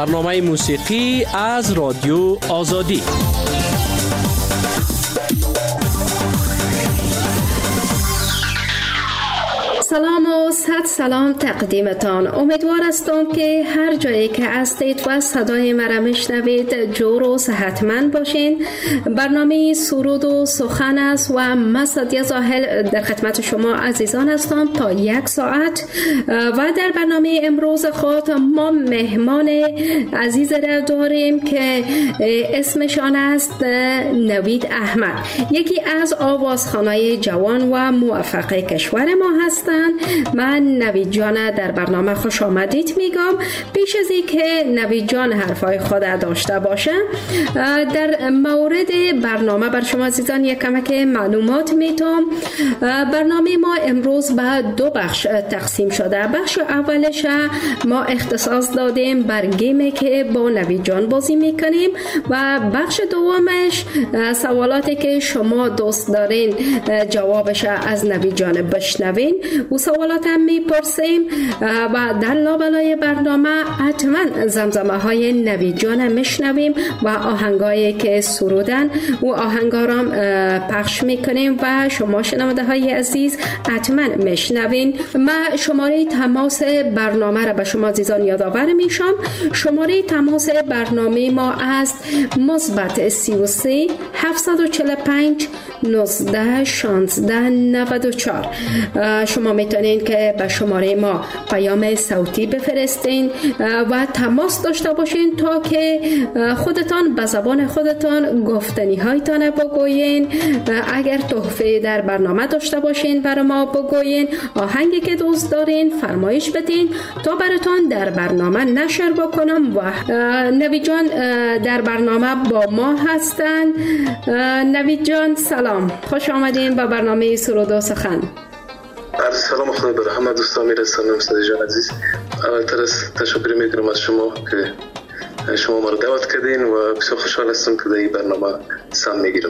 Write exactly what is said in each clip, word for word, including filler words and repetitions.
برنامه موسیقی از رادیو آزادی. سلام و صد سلام تقدیمتان. امیدوار هستم که هر جایی که هستید و صدای مرا میشنوید جور و صحتمند باشین. برنامه سرود و سخن است و من سعدیه زاهل در خدمت شما عزیزان هستم تا یک ساعت. و در برنامه امروز خود ما مهمان عزیز را داریم که اسمشان است نوید احمد، یکی از آوازخوانای جوان و موفق کشور ما هستند. من نوید جان در برنامه خوش آمدید میگم. پیش از اینکه نوید جان حرفای خود داشته باشه، در مورد برنامه بر شما عزیزان یک کمک معلومات میتونم. برنامه ما امروز به دو بخش تقسیم شده. بخش اولش ما اختصاص دادیم بر گیمی که با نوید جان بازی میکنیم و بخش دومش سوالاتی که شما دوست دارین جوابش از نوید جان بشنوین و سوالات هم میپرسیم. و در لابلای برنامه حتما زمزمه های نوید جان میشنویم و آهنگایی که سرودن و آهنگارم پخش میکنیم و شما شنونده های عزیز حتما میشنوین. من شماره تماس برنامه را به شما عزیزان یادآور میشم. شماره تماس برنامه ما است مثبت سی و سه هفتصد و چهل و پنج نوزده شانزده نود و چهار. شما میتونین که به شماره ما پیام صوتی بفرستین و تماس داشته باشین تا که خودتان به زبان خودتان گفتنی هایتان بگوین. اگر تحفه در برنامه داشته باشین برای ما بگوین، آهنگی که دوست دارین فرمایش بدین تا براتون در برنامه نشر بکنم. و نوید جان در برنامه با ما هستن. نوید جان سلام، خوش آمدین به برنامه سرود و سخن. سلام، خدا بر همه دوستان میرسانم. سعدی جان عزیز، اولتر از تشکر میکنم از شما که شما ما رو دعوت کردین و بسیار خوشحال هستم که در این برنامه سهم میگیرم.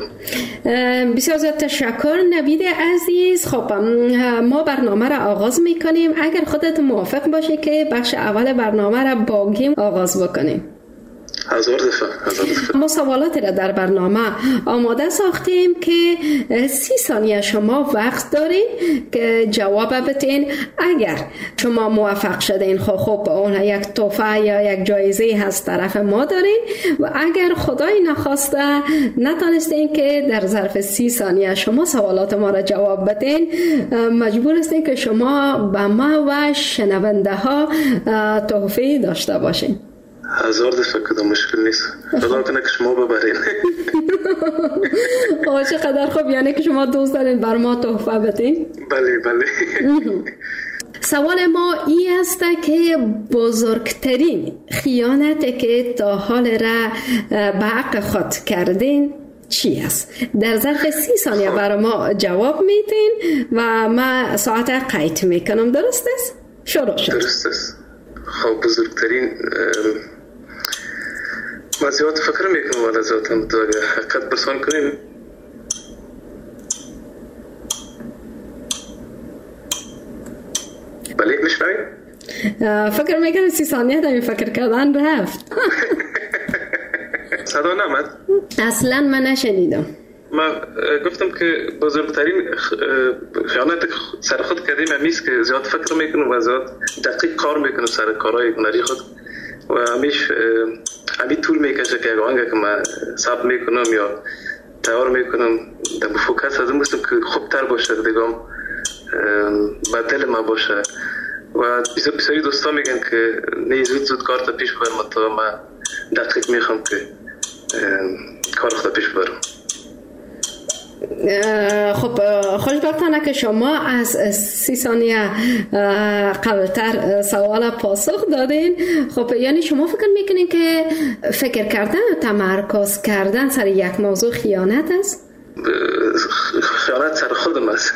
بسیار زیاد تشکر نوید عزیز. خب ما برنامه را آغاز میکنیم. اگر خودت موافق باشه که بخش اول برنامه را با گیم آغاز بکنیم. هزار دفعه هزار دفعه. ما سوالاتی را در برنامه آماده ساختیم که سی ثانیه شما وقت دارین که جواب بدین. اگر شما موفق شدین خب خب اون یک تحفه یا یک جایزه هست طرف ما دارین و اگر خدای نخواسته نتونستین که در ظرف سی ثانیه شما سوالات ما را جواب بدین، مجبور هستین که شما به ما و شنونده ها تحفه داشته باشین. هزار دفعه کدام مشکل نیست. خدا کنه که شما ببرین. آه چقدر خوب، یعنی که شما دوست دارین بر ما تحفه بدین؟ بله بله. سوال ما این است که بزرگترین خیانتی که تا حال را به حق خود کردین چی است؟ در ظرف سی ثانیه برای ما جواب میدین و ما ساعت قید میکنم. درست است؟ شروع شد. درست است. خب بزرگترین ما زیاد فکر میکنم ولی زیاد هم تو اگر حقیقت برسان کنیم بله میشنوید؟ فکر میکنم سی ثانیه داریم فکر کردن رفت. صدا نمد؟ اصلا من نشنیدم. ما گفتم که بزرگترین خیانت سر خود کردیم همیست که زیاد فکر میکنم و زیاد دقیق کار میکنم سر کارهای هنری خود و همیش همی طول میکشه که اگه که من ثبت میکنم یا تیار میکنم در فوکس از این بستم که خوبتر باشه دیگم به دل من باشه و بسیاری دوستا میگن که نه زود زود کار تا پیش ببرم تا من دقیق میخوام که کار خود پیش ببرم. خب خوشبختانه که شما از سی ثانیه قبلتر سوال پاسخ دادین. خب یعنی شما فکر میکنین که فکر کردن و تمرکز کردن سر یک موضوع خیانت است؟ خیانت سر خودم است.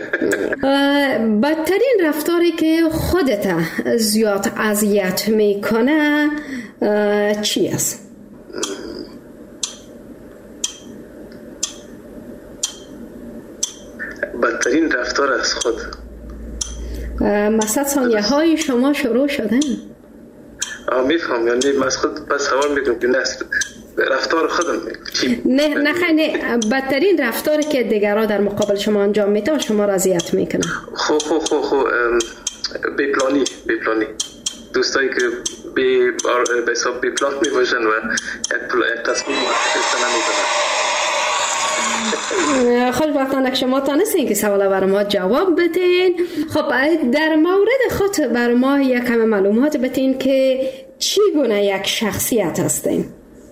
بدترین رفتاری که خودت زیاد اذیت میکنه چی است؟ بدترین رفتار از خود مثلا ثانیه های شما شروع شدن. آه میفهم، یعنی من از خود پس سوال میکنم که نه رفتار خودم نه نه نه بدترین رفتاری که دیگران در مقابل شما انجام میدن شما را اذیت میکنه. خو خو خو خو بی پلانی بی پلانی دوستایی که بی به حساب بی پلان میباشن و یک تصمیم گرفتن نمیکنن. خوشبختانه که شما تانستین که سوال بر ما جواب بدین. خب در مورد خود بر ما یک کم معلومات بدین که چی گونه یک شخصیت هستین؟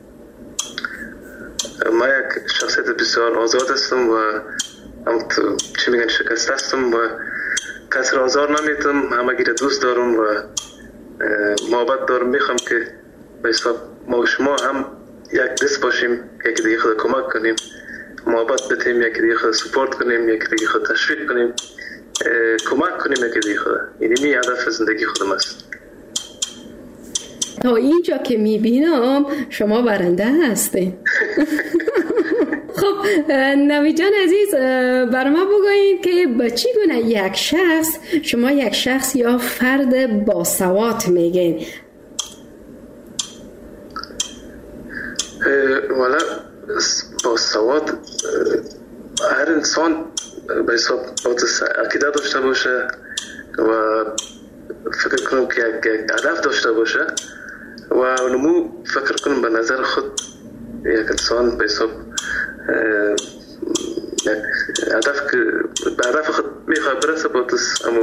ما یک شخصیت بسیار آزاد هستم و هم چی میگن شکست هستم و کسی را آزار نمیتم، همه گیره دوست دارم و محبت دارم. میخوام که به حساب ما و شما هم یک دست باشیم، یکی دیگه خود کمک کنیم، محبت بدیم، یکی دیگه خود سپورت کنیم، یکی دیگه خود تشویق کنیم، کمک کنیم یکی دیگه خود. این می هدف زندگی خودم است. تا اینجا که میبینم شما برنده هستین. خب نوید جان عزیز بر ما بگویید که به چی گونه یک شخص شما یک شخص یا فرد باسواد میگین؟ والا باسواد هر انسان به حساب عقیده داشته باشه و فکر کنم که یک هدف داشته باشه و نمو فکر کنم به نظر خود یک انسان به حساب هدف که به هدف خود میخواد برسه باتس امو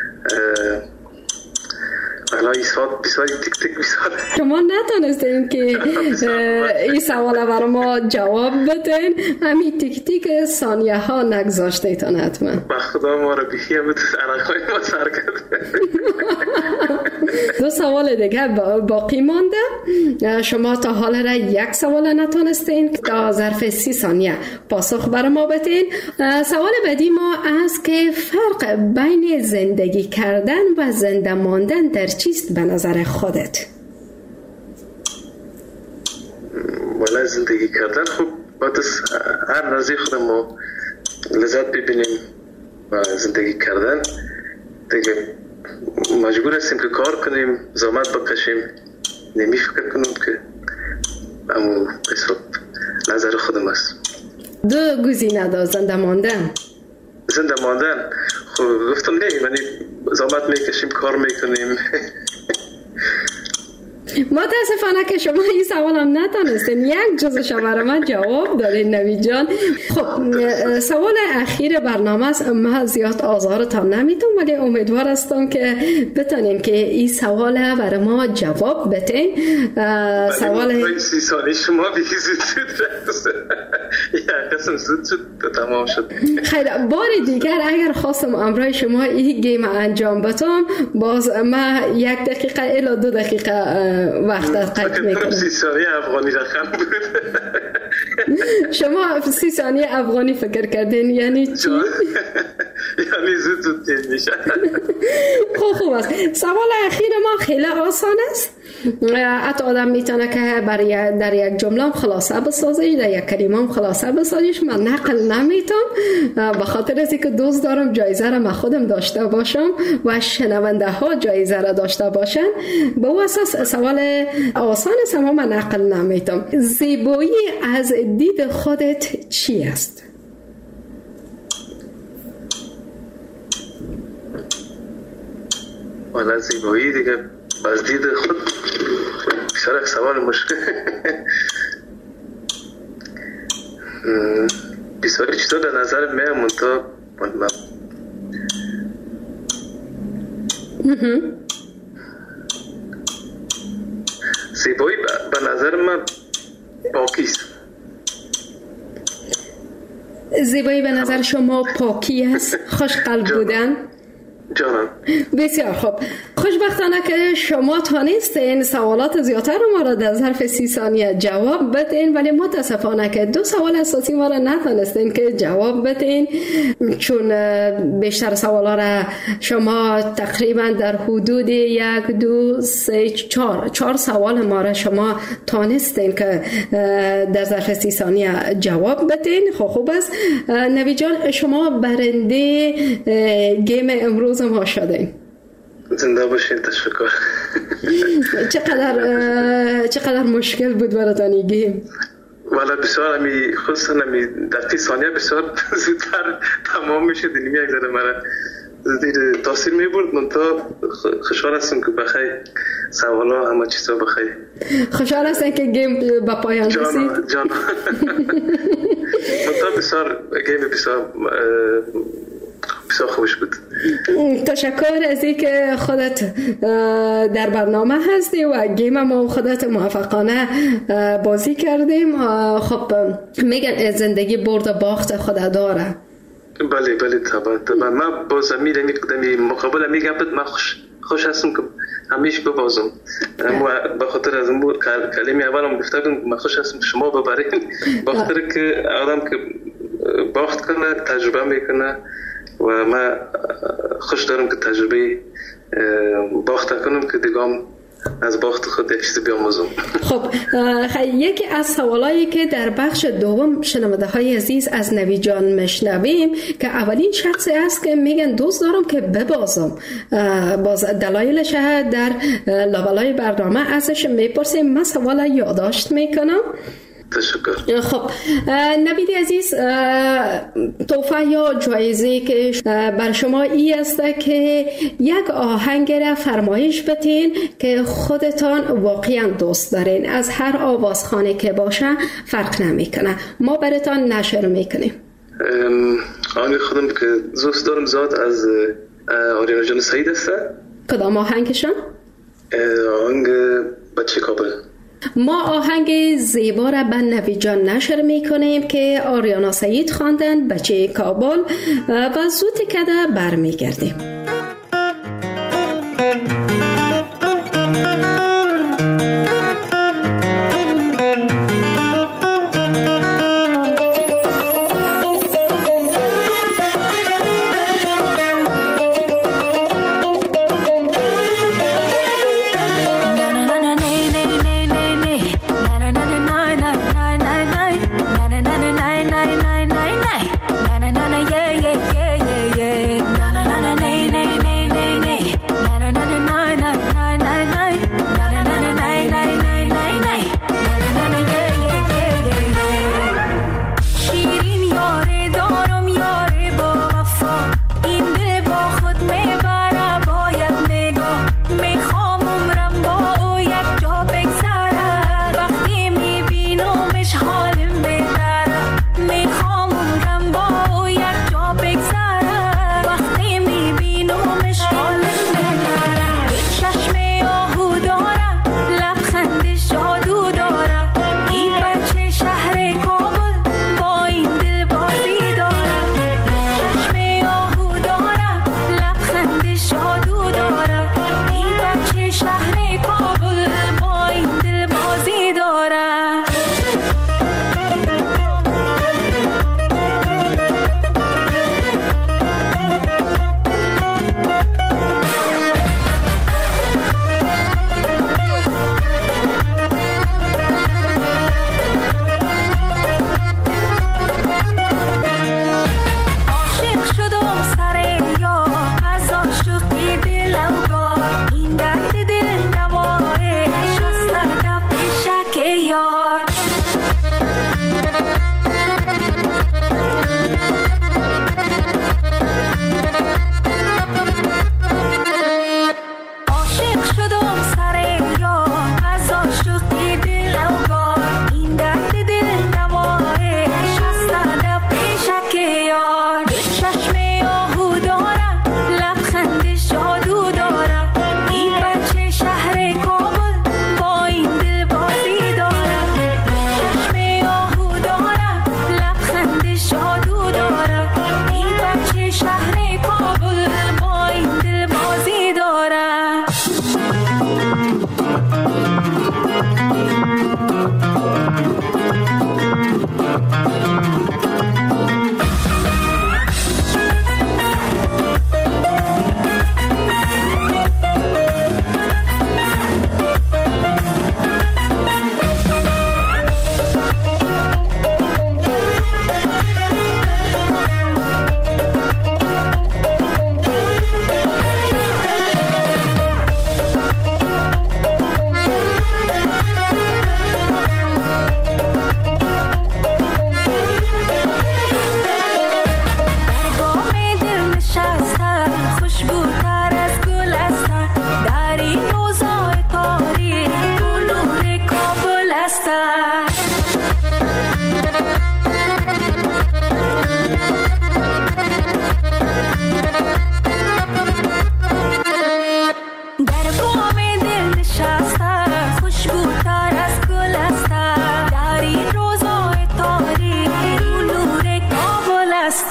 حالا ایساد بیسای تک تک بیساد شما نتانستین که این سوال برای ما جواب بدین، همین تک تک ثانیه ها نگذاشته تان حتما. با خدا ما رو بیخیه بود عرقای ما سر کرد. دو سوال دیگه باقی مانده. شما تا حال را یک سوال نتانستین تا ظرف سی ثانیه پاسخ برای ما بدین. سوال بعدی ما است که فرق بین زندگی کردن و زنده ماندن در چیست به نظر خودت؟ والا زندگی کردن خب باید هر نزدیک خودم ما لذت ببینیم و زندگی کردن دیگه مجبور هستیم که کار کنیم، زحمت بکشیم. نمی فکر کنم که اما حساب نظر خودم است. دو گزینه دار زنده ماندن. زنده ماندن خب گفتم نه، یعنی زحمت میکشیم، کار میکنیم. متاسفانه که شما این سوال هم نتانستین یک جزش برای من جواب دارین نوید جان. خب سوال اخیر برنامه است. من زیاد آزارتان نمیتونم ولی امیدوار هستم که بتونین که این سوال برای ما جواب بدین. سوال سی سالی شما بیخی زود شد، یک قسم زود شد تمام شد. خیر بار دیگر اگر خواستم امرای شما این گیم انجام بدم باز من یک دقیقه الی دو دقیقه وقت قید میکنم. سی ثانیه افغانی رقم بود. شما سی ثانیه افغانی فکر کردین یعنی چی؟ یعنی زود زود تیز میشه. خوب خوب است. سوال اخیر ما خیلی آسان است. حتی آدم میتونه که برای در یک جمله خلاصه بسازیش، در یک کلمه هم خلاصه بسازیش. من نقل نمیتونم به خاطر از اینکه دوست دارم جایزه را من خودم داشته باشم و شنونده ها جایزه را داشته باشن. به اون اساس سوال آسان است اما من نقل نمیتونم. زیبایی از دید خودت چی است؟ والا زیبایی دیگه از دید خود بسیار سوال مشکل. بسیاری چیزا در نظر من منطقه زیبایی به نظر من پاکیست. زیبایی به نظر شما پاکی است، خوش قلب بودن؟ جانم بسیار خوب. خوشبختانه که شما تانستین سوالات زیادتر ما را در ظرف سی ثانیه جواب بدین ولی متاسفانه که دو سوال اساسی ما را نتانستین که جواب بدین چون بیشتر سوالا را شما تقریبا در حدود یک دو سه چهار چهار سوال ما را شما تانستین که در ظرف سی ثانیه جواب بدین. خب خوب است. نوید جان شما برنده گیم امروز ما شدین. زنده باشین. تشکر. چقدر چقدر مشکل بود براتون این گیم؟ والا بسیار همی خصوصا همی دقیقی ثانیه بسیار زودتر تمام میشه دنیمی یک ذره مرا زیر تاثیر میبرد. من تا خوشحال هستم که بخیر سوالا همه چیزا بخیر. خوشحال هستم که گیم به پایان رسید. جان جان من تا بسیار گیم بسیار بسیار خوش بود. تشکر از اینکه خودت در برنامه هستی و گیم ما خودت موفقانه بازی کردیم. خب میگن زندگی برد و باخت خود داره. بله بله طبعا طبعا من باز میرم میگم مقابل میگم من خوش خوش هستم که همیشه ببازم. اما به خاطر از اون کلمه اولم گفتم من خوش هستم که شما ببرین، به خاطر که آدم که باخت کنه تجربه میکنه و من خوش دارم که تجربه باخت کنم که دیگه از باخت خود یک چیز بیاموزم. خب یکی از سوالایی که در بخش دوم شنونده های عزیز از نوید جان میشنویم که اولین شخصی است که میگن دوست دارم که ببازم، باز دلایلش در لابلای برنامه ازش میپرسیم. من سوال یادداشت میکنم. تشکر. خب نوید عزیز، تحفه یا جایزه که بر شما ای است که یک آهنگ را فرمایش بتین که خودتان واقعا دوست دارین، از هر آوازخانه که باشه فرق نمیکنه، ما براتان نشر میکنیم. آهنگ خودم که دوست دارم زاد از آریانا جان سعید است. کدام آهنگشان؟ آهنگ بچه کابل. ما آهنگ زیبا را به نوید جان نشر میکنیم که آریانا سعید خواندن، بچه کابل، و زود کده برمیگردیم. میخوام عمرم با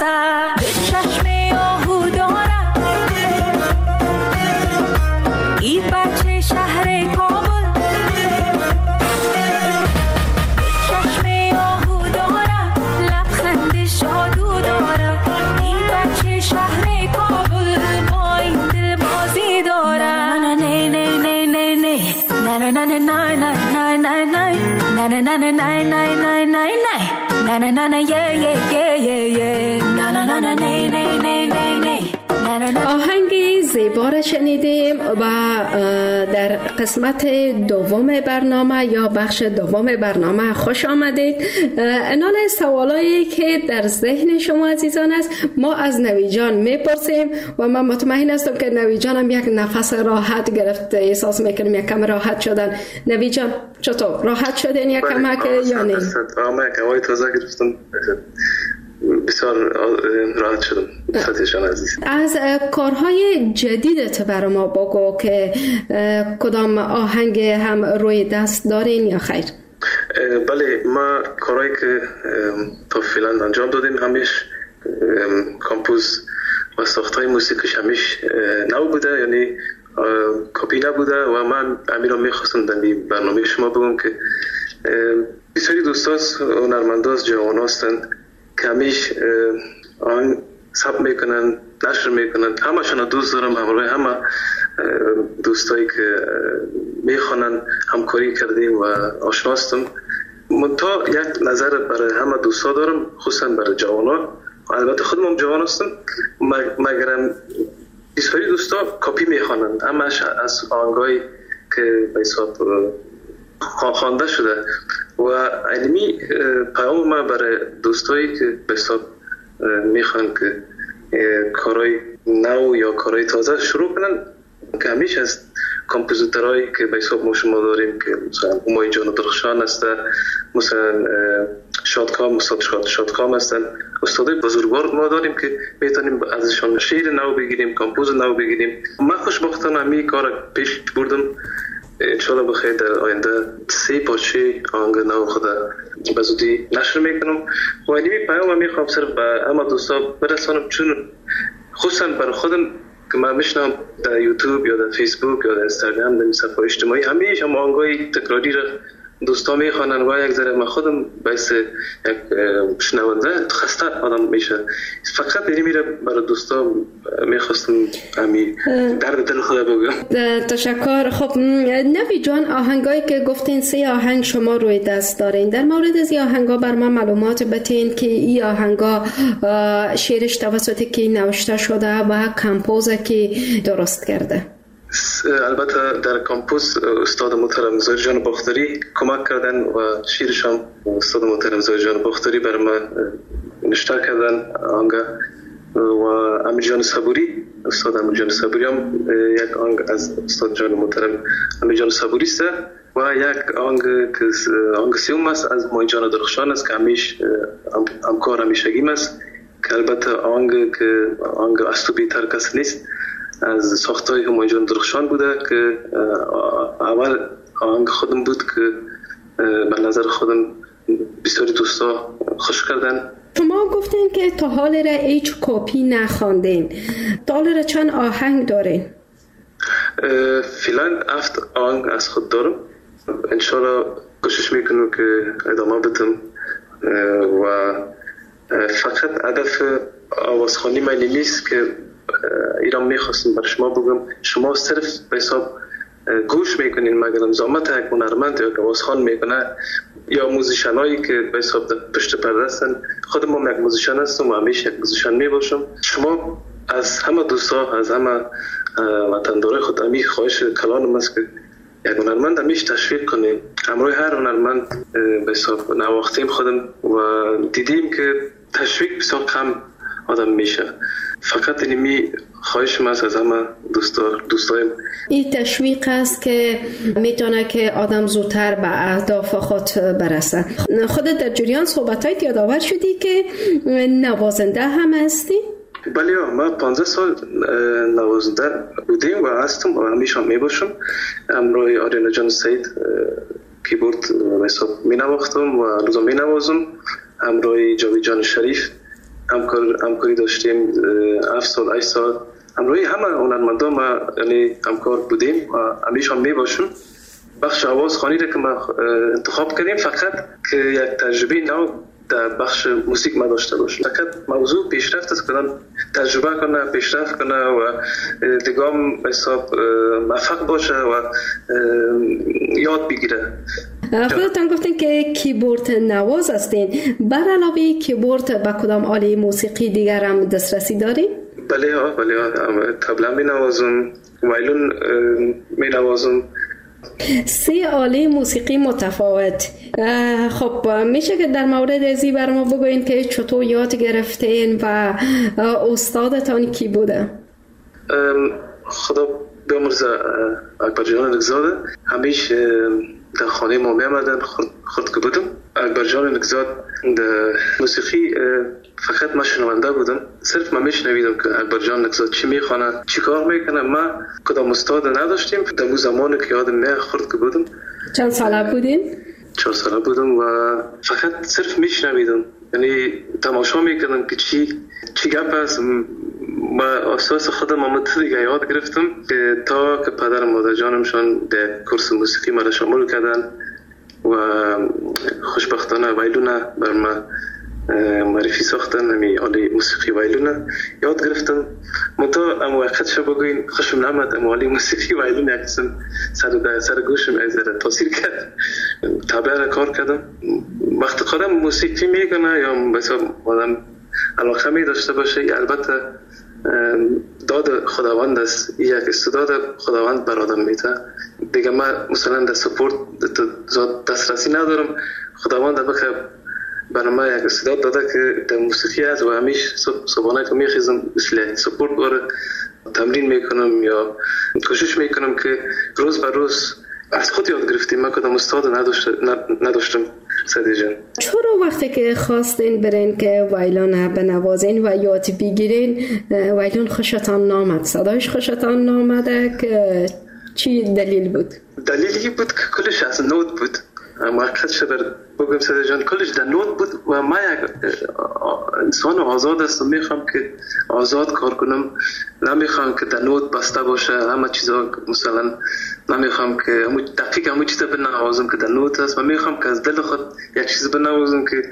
هستم چشم آهو دارم این بچه شهر کابل چشم آهو دارم لبخند شادو دارم این بچه شهر کابل با این دل بازی دارم نه نه نه نه نه نه نه نه نه نه نه نه نه نه نه نه نه نه نه na na na na yeah yeah yeah yeah yeah na na na na na na na na. آهنگ زیبا را شنیدیم و در قسمت دوم برنامه یا بخش دوم برنامه خوش آمدید. انال سوالایی که در ذهن شما عزیزان است ما از نوی جان میپرسیم و من مطمئن هستم که نوی جان هم یک نفس راحت گرفته، احساس میکنیم یک کم راحت شدن. نوی جان چطور راحت شدین یک کم یا نه؟ آمه هوای تازه گرفتم، بسیار راحت شدم. فتیشان عزیز، از کارهای جدیدت برای ما بگو که کدام آهنگ هم روی دست دارین یا خیر؟ بله، ما کارهایی که تا فعلا انجام دادیم همیش کامپوز و ساختهای موسیقیش همیش نو بوده، یعنی کپی نبوده و من امیر رو میخواستم در برنامه شما بگم که بسیاری دوستاست هنرمنداست جوان هستن که همیش آن ثبت میکنن، نشر میکنن. همه شان دوست دارم، همراه همه دوستایی که میخوانن همکاری کردیم و آشنا هستم. منتها یک نظر برای همه دوستا دارم، خصوصا برای جوانا. البته خودم هم جوان هستم، مگرم بسیاری دوستا کپی میخوانن، همش از آهنگایی که به حساب خوانده شده. و علمی پیام ما برای دوستایی که به حساب میخوان که کارهای نو یا کارهای تازه شروع کنن، که همیشه از کمپوزیترهایی که به حساب ما شما داریم که مثلا امای جان درخشان هسته، مثلا شادکام استاد شادکام هستن، استادای بزرگوار ما داریم که میتونیم ازشان شعر نو بگیریم، کمپوز نو بگیریم. من خوشبختانه همی کار پیش بردم، انشاءالله بخیر در آینده سه پاچه آهنگ نو خود به زودی نشر میکنم. و اینمی پیام میخوام صرف به همه دوستا برسانم، چون خصوصا برای خودم که من میشنم در یوتیوب یا در فیسبوک یا در اینستاگرام در صفحات اجتماعی همیشه هم آهنگای تکراری را دوستا میخوانن و یک ذره من خودم باعث یک شنونده خسته آدم میشه. فقط اینی میره برای دوستا میخواستم همی درد دل خدا بگم. تشکر. خب نوی جان، آهنگایی که گفتین سه آهنگ شما روی دست دارین، در مورد از این آهنگا بر من معلومات بتین که این آهنگا شعرش توسط کی نوشته شده و کمپوز کی درست کرده؟ البته در کمپوز استاد محترم زاهد جان باختری کمک کردن و شیرش هم استاد محترم زاهد جان باختری بر من نشته کردن آنگه، و امیر جان صبوری استاد امیر جان صبوری هم یک آنگ از استاد جان محترم امیر جان صبوری است و یک آنگ که آنگ سیوم است از مای جان درخشان است که همیش همکار همیشگیم است، که البته آنگ که آنگ از تو بیتر کس نیست، از ساختای همای جان درخشان بوده که اول آهنگ خودم بود که به نظر خودم بسیاری دوستا خوش کردن. شما گفتین که تا حال را هیچ کپی نخواندین، تا حال را چند آهنگ دارین؟ فعلا هفت آهنگ از خود دارم، انشالله کوشش میکنم که ادامه بدم و فقط هدف آوازخوانی من نیست که ایران میخواستم بر شما بگم شما صرف به حساب گوش میکنین، مگر زحمت یک هنرمند یا که آوازخوان میکنه یا موزیشنایی که به حساب در پشت پرده هستن. خودم هم یک موزیشن هستم و همیشه یک موزیشن میباشم. شما از همه دوستا، از همه وطندارای خود همی خواهش کلانم است که یک هنرمند همیشه تشویق کنیم. همراه هر هنرمند به حساب نواختیم خودم و دیدیم که تشویق بسیار کم آدم میشه. فقط اینمی خواهش من از همه دوستا دوستایم این تشویق است که میتونه که آدم زودتر به اهداف خود برسه. خودت در جریان صحبتایت یادآور شدی که نوازنده هم هستی؟ بله، ما پانزده سال نوازنده بودیم و هستم و همیشه هم میباشم. همراه آریانا جان سید کیبورد حساب می نواختم و روزا می نوازم. همراه جاوید جان شریف همکار همکاری داشتیم هفت سال هشت سال همراهی همه هنرمندا ما یعنی همکار بودیم و همیشه هم میباشیم. بخش آوازخوانی را که ما انتخاب کردیم فقط که یک تجربه نو در بخش موسیقی ما داشته باشیم. فقط موضوع پیشرفت است که تجربه کنه، پیشرفت کنه و دیگام حساب موفق باشه و یاد بگیره. خودتان گفتین که کیبورد نواز هستین. بر علاوه کیبورد به کدام آله موسیقی دیگر هم دسترسی دارین؟ بله ها بله ها طبلا می نوازم، وایلون می نوازم. سه آله موسیقی متفاوت. خب میشه که در مورد ازی بر ما بگوین که چطور یاد گرفتین و استادتان کی بوده؟ خدا بیامرزه اکبر جان نگزاده همیشه در خانه ما می آمدن خود که بودم. اکبر جان نگزاد در موسیقی فقط ما شنونده بودم، صرف ما میشنویدم که اکبر جان نگزاد چی میخوانه چی کار میکنه. ما کدام استاد نداشتیم در اون زمانی که یادم میخورد که بودم. چند ساله بودین؟ چهار ساله بودم و فقط صرف میشنویدم، یعنی تماشا میکردم که چی چی گپ است. ما اساس خودم آمده دیگه یاد گرفتم که تا که پدر مادر جانمشان در کورس موسیقی مرا شامل کردن و خوشبختانه وایلونه بر ما معرفی ساختن. همی آله موسیقی وایلونه یاد گرفتم. منطقه اما وقت شب بگوین خوشم نامد اما آله موسیقی وایلون یک قسم سر, سر گوشم از در تاثیر کرد. تابعه کار کردم. وقت خودم موسیقی میکنه یا بسا آدم علاقه می داشته باشه، البته داد خداوند است، یک استعداد خداوند بر آدم میده دیگه. ما مثلا در سپورت دسترسی ندارم، خداوند بخه برای ما یک استعداد داده که در موسیقی است و همیشه صبحانه که میخیزم مثل سپورت باره تمرین میکنم یا کوشش میکنم که روز بر روز از خود یاد گرفتیم. من کدام استاد نداشتم سعدی جان. چرا وقتی که خواستین برین که وایلون بنوازین و یاد بگیرین وایلون خوشتان نامد، صدایش خوشتان نامده که چی دلیل بود؟ دلیلی بود که کلش از نوت بود. موقت شد بگم سعدی جان کلش در نوت بود و ما یک انسان آزاد هستم، میخوام که آزاد کار کنم، نمیخوام که در نوت بسته باشه همه چیزا. مثلا نمیخوام که همون دقیق همون چیزا بنوازم که در نوت هست. من میخوام که از دل خود یک چیز بنوازم که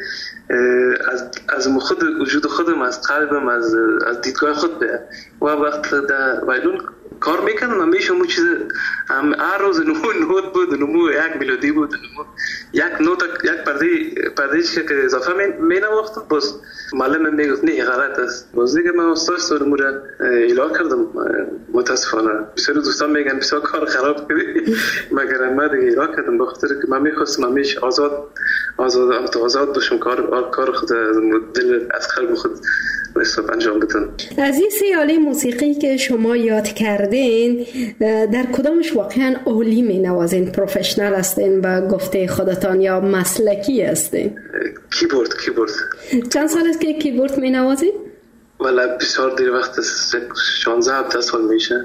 از از خود وجود خودم، از قلبم، از از دیدگاه خود به و وقت در وایلون کار میکنم همیشه همون چیز هم هر روز نمو نوت بود، نمو یک ملودی بود، نمو یک نوت یک پرده پرده چیزی که اضافه می نواختم. باز معلم میگفت نه غلط است. باز دیگه من استاد سر مورا اعلام کردم. متاسفانه بسیار دوستان میگن بسیار کار خراب کردی، مگر من دیگه اعلام کردم به خاطر که من میخواستم همیشه آزاد آزاد آزاد باشم، کار کار خود از دل از قلب خود حساب انجام بدم. از این سه آله موسیقی که شما یاد کردین در کدامش واقعا عالی می نوازین؟ پروفشنال هستین و گفته خودتان یا مسلکی هستین؟ کیبورد کیبورد. چند سال است که کیبورد می نوازین؟ ولی بسیار دیر وقت است، شانزده هفته سال میشه.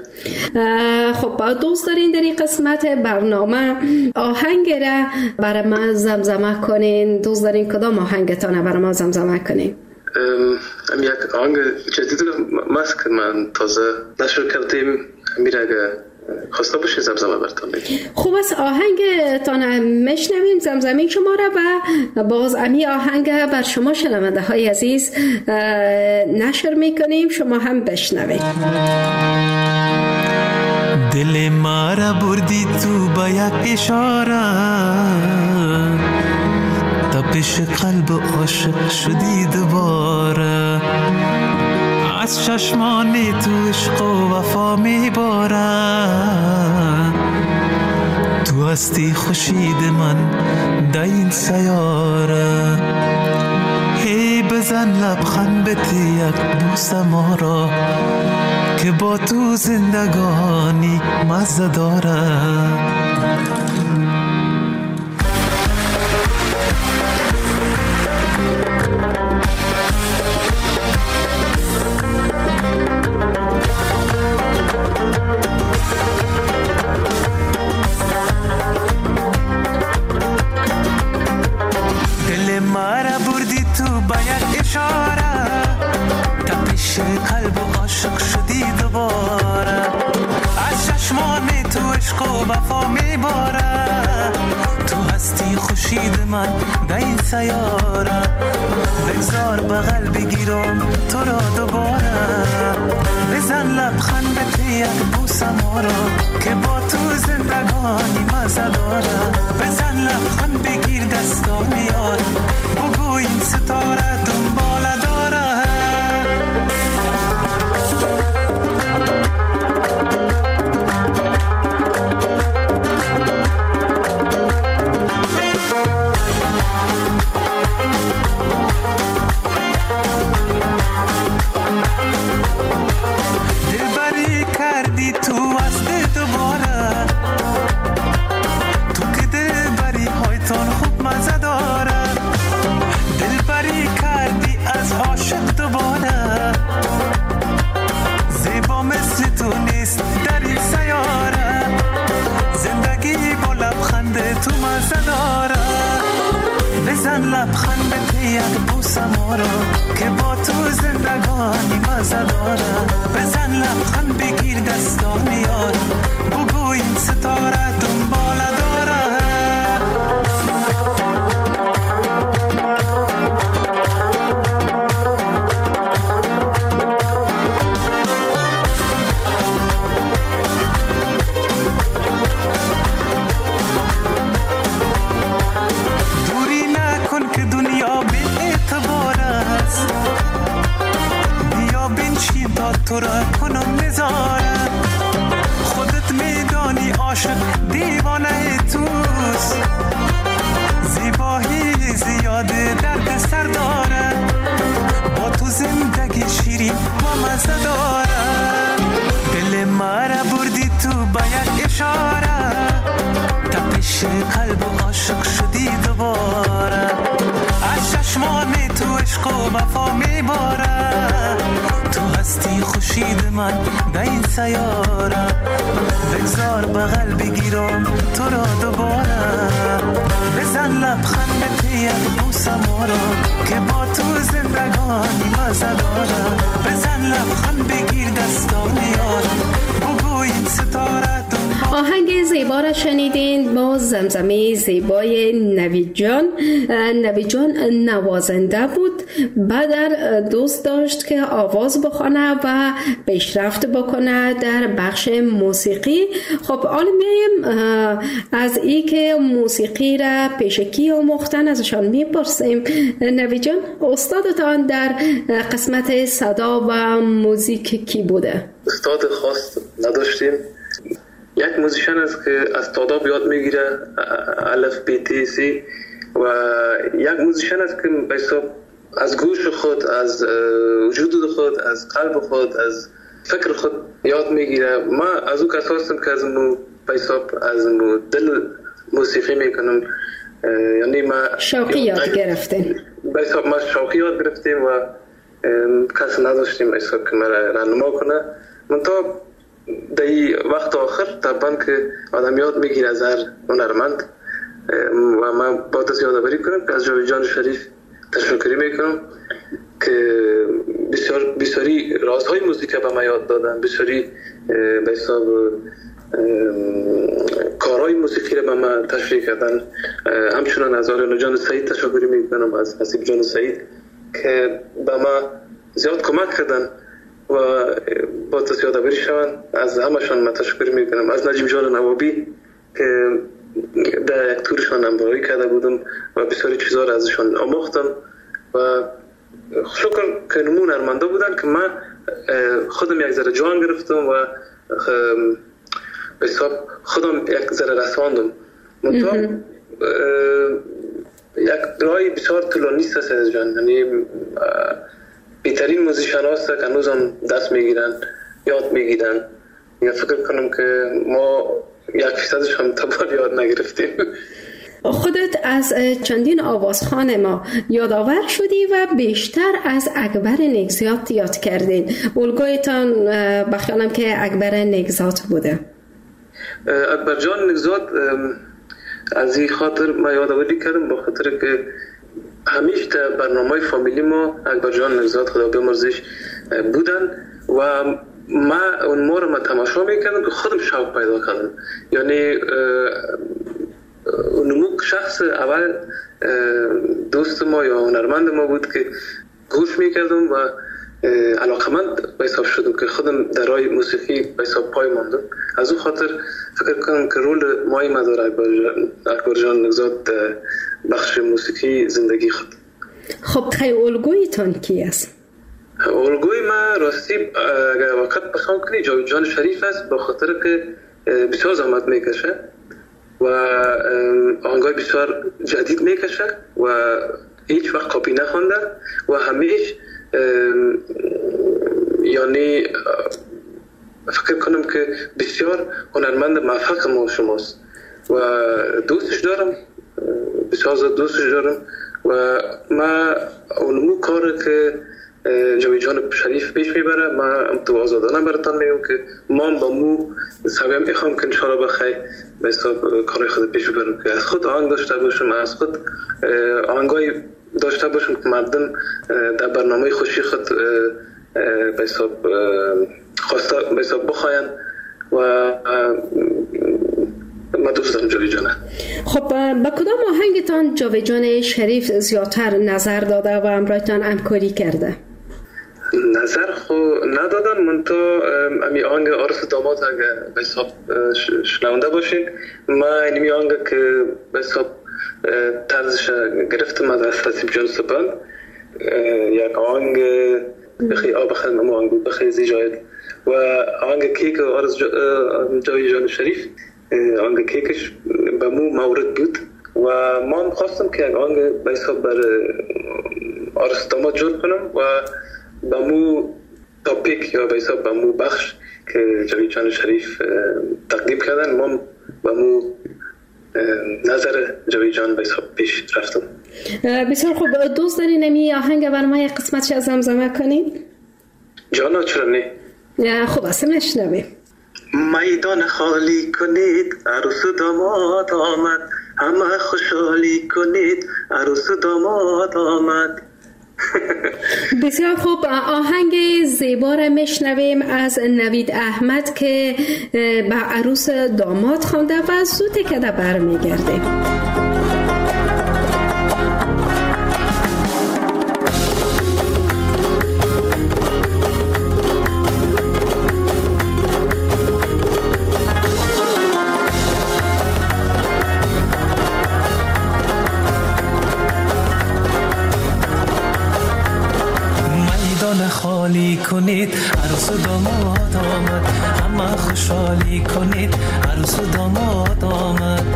خب دوست دارین در این قسمت برنامه آهنگ را برای ما زمزمه کنین؟ دوست دارین کدام آهنگتان برای ما زمزمه کنین؟ ام یک آهنگ جدید ماست که من تازه نشر کردیم، میره اگه خواسته باشه زمزمه براتون بگم. خوب است، آهنگتان میشنویم، زمزمه شما را و باز امی آهنگ بر شما شنونده های عزیز نشر میکنیم، شما هم بشنوید. دل ما را بردی تو با یک اشاره، تپش قلب عاشق شدی دوباره، از چشمان تو عشق و وفا میباره، تو هستی خورشید من در این سیاره، هی بزن لبخند بده یک دوست ما را که با تو زندگانی مزه داره. دل ما را بردی تو با یک اشاره، پیش قلب و عاشق شدی دوباره، از چشمان تو عشق و وفا میباره، تو هستی خورشید من در این سیاره، بگذار بغل بگیرم تو را دوباره، بزن لبخند به یک بوسم آرا که با تو زندگانی مزه داره، بزن لبخند بگیر دستام یار، بگو این ستاره دنباله داره. دلبری کردی تو از دوباره، تو که دلبری هایتون خوب مزه داره، دلبری کردی از عاشق دوباره، زیبا مثل تو نیست در این سیاره، زندگی با لبخند تو مزه داره، بزن لبخند به یک بوسم آرا که با تو زندگانی مزه داره، بزن لبخند بگیر دستام یار، بگو این ستاره دنباله داره. دوری نکن که دنیا بی اعتبار است، بیا بنشین تا تو را کنم نظاره، خودت میدانی عاشق دیوانه توست، زیبایی زیاده درد سر داره، با تو زندگی شیرین و مزه داره، دل مرا بردی تو با یک اشاره، تپش قلب و عاشق شدی دوباره، از چشمان تو عشق و وفا میباره، تو هستی خورشید من در این سیاره، بگذار بغل بگیرم تو را دوباره، بزن لبخند به یک بوسم آرا که با تو زندگانی مزه داره، بزن لبخند بگیر دستام یار، بگو این ستاره. آهنگ زیبا را شنیدین با زمزمه زیبای نوید جان. نوید جان نوازنده بود، بعد دوست داشت که آواز بخونه و پیشرفت بکنه در بخش موسیقی. خب حالا میایم از ای که موسیقی را پیش کی آموختن ازشان میپرسیم. نوید جان، استادتان در قسمت صدا و موزیک کی بوده؟ استاد خاص نداشتیم، یک موزیشن است که از تاداب یاد میگیره، الف بی تی سی، و یک موزیشن است که به حساب از گوش خود، از وجود خود، از قلب خود، از فکر خود یاد میگیره. ما از او کسا هستم که از مو به حساب از مو دل موسیقی میکنم، یعنی ما شوقی یاد گرفتیم، به حساب ما شوقی یاد گرفتیم و کسی نداشتیم به حساب که ما راهنما کنه. من تا در وقت آخر طبعا که آدم یاد میگیره از هر هنرمند، و من با دست یادآوری کنم که از جاوید جان شریف تشکری میکنم که بسیار بسیاری رازهای موسیقی به من یاد دادن، بسیاری به حساب کارهای موسیقی را به من تشریح کردن. همچنان از آریانا جان سعید تشکری میکنم، از حسیب جان سعید که به من زیاد کمک کردن و با دست یادآوری شوند. از همشان من تشکر میکنم. از نجیب جان نوابی که در یک تورشان همراهی کرده بودم و بسیاری چیزها را ازشان آموختم و شکر که نمون هنرمندا بودن که من خودم یک ذره جان گرفتم و به حساب خودم یک ذره رساندم. منطقه یک رای بسیار طولانی است از جان، یعنی بهترین موزیشن هاست که هنوز هم دست میگیرن، یاد میگیرن. یا فکر کنم که ما یک فیصدش هم تبار یاد نگرفتیم. خودت از چندین آوازخوان ما یادآور شدی و بیشتر از اکبر نگزات یاد کردین. الگویتان بخیالم که اکبر نگزات بوده. اکبر جان نگزات از این خاطر ما یادآوری کردم، با خاطر که همیشه در برنامه فامیلی ما اکبر جان نگزاد خدا بیامرزش بودن و ما اون ما رو ما تماشا میکردم که خودم شوق پیدا کردم. یعنی اونمو شخص اول دوست ما یا هنرمند ما بود که گوش میکردم و علاقمند به حساب شدم که خودم در راه موسیقی به حساب پای ماندم. از اون خاطر فکر کنم که رول مای مدار اکبر جان نگزاد بخش موسیقی زندگی خود. خب خیلی الگویتان کی است؟ الگوی ما راستی اگر وقت بخوام کنی جاوید جان شریف است، به خاطر که بسیار زحمت میکشه و آهنگای بسیار جدید میکشه و هیچ وقت کاپی نخونده و همیشه یعنی فکر کنم که بسیار هنرمند موفق ما شماست و دوستش دارم، بسیار زیاد دوستش دارم و ما اونمو کار که جاوید جان شریف پیش میبره ما هم تو آزادانه براتان میگم که ما با مو سویم میخوام که انشاءالله بخیر به حساب کار خود پیش ببرم که از خود آهنگ داشته باشم، از خود آهنگای داشته باشم که مردم در برنامه خوشی خود به حساب خواسته به حساب بخواین و ما دوست دارم جاوید جانه. خب با کدام آهنگتان جاوید جان شریف زیادتر نظر داده و همراهتان همکاری کرده؟ نظر خو ندادن، من تو امی آهنگ عرس داماد اگه به حساب شنونده باشین، ما اینمی آهنگ که به حساب طرزش گرفتم از حسیب جان سپند، یک آهنگ بخی آب خدمه آهنگ بود بخی زیجاید و آهنگ کیک عرس جاوید جان شریف آهنگ کیکش به مو مورد بود و ما هم خواستم که یک آهنگ به حساب بر عرس داماد جور کنم و به مو تاپیک یا به حساب به مو بخش که جاوید جان شریف تقدیم کردن ما به مو نظر جاوید جان به حساب پیش رفتم. بسیار خوب، دوست دارین نمی آهنگ بر ما یک قسمتش از زمزمه کنین؟ جانا چرا نه؟ خوب است نشنویم. میدان خالی کنید عروس و داماد آمد، همه خوشحالی کنید عروس و داماد آمد. بسیار خوب، آهنگ زیبا را میشنویم از نوید احمد که به عروس داماد خوانده و زوده که در بر میگرده. خالی کنید عروس و داماد آمد، همه خوشحالی کنید عروس و داماد آمد.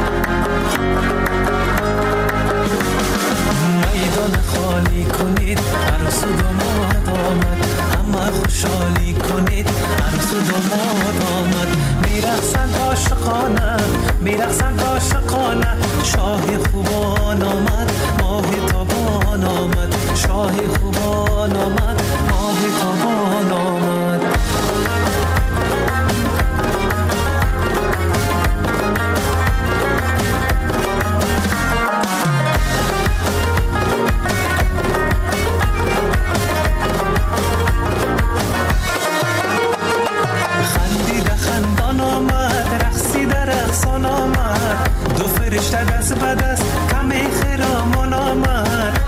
میدان خالی کنید عروس و داماد آمد، همه خوشحالی کنید عروس و داماد آمد. میرقصند عاشقانه میرقصند عاشقانه، شاه خوبان آمد ماه تابان آمد، شاه خوبان آمد ماه تابان آمد. خندیده خندان آمد، رقصیده رقصان آمد، دو فرشته دست به دست کمی خرامان آمد.